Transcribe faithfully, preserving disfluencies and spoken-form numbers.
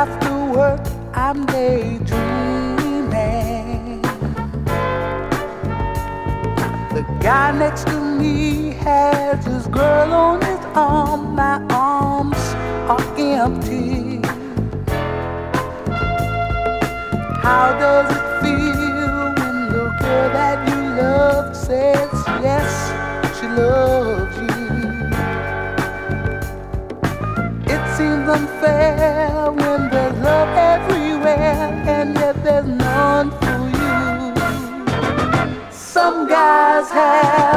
after work I'm daydreaming. The guy next to me has his girl on his arm. My arms are empty. How does it feel when the girl that you love says yes, she loves you? It seems unfair when there's love everywhere and yet there's none for you. Some guys have